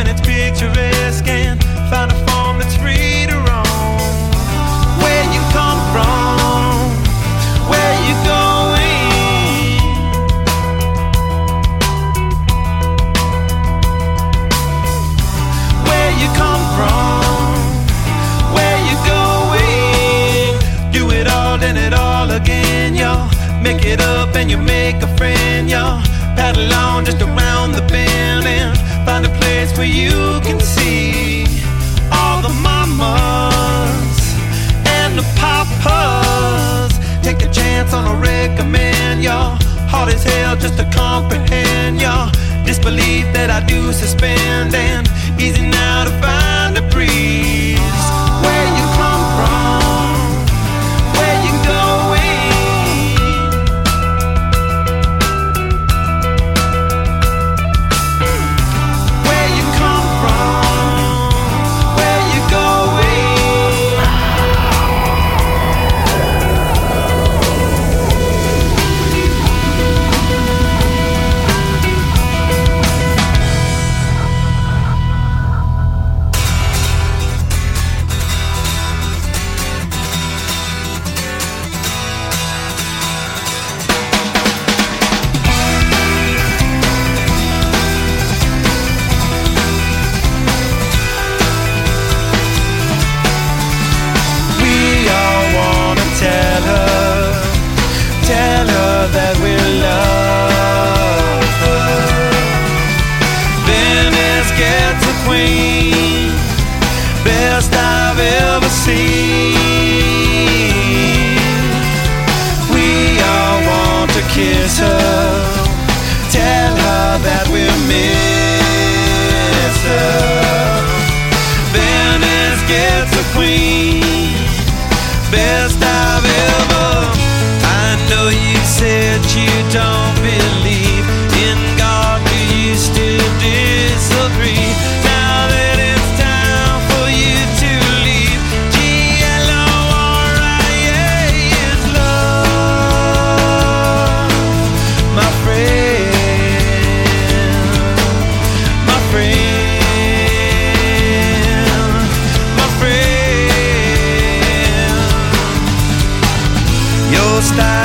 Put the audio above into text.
when it's picturesque and find a form that's free to roam. Where you come from, where you going? Where you come from, where you going? Do it all and it all again, y'all. Make it up and you make a friend, y'all. Paddle on just around the bend and find a place where you can see all the mamas and the papas. Take a chance on a recommend, y'all. Hard as hell just to comprehend, y'all. Disbelief that I do suspend, and easy now to find a breeze. Where you come from, where you going? Where you come from, where you going? We all wanna tell her that we love her. Venice gets a queen, best I've ever seen. We all want to kiss her, tell her that we miss her. Venice gets a queen, best I've ever. I know you said you don't believe in God, you used to disagree. Now that it's time for you to leave, GLORIA is love, my friend, my friend, my friend. Your style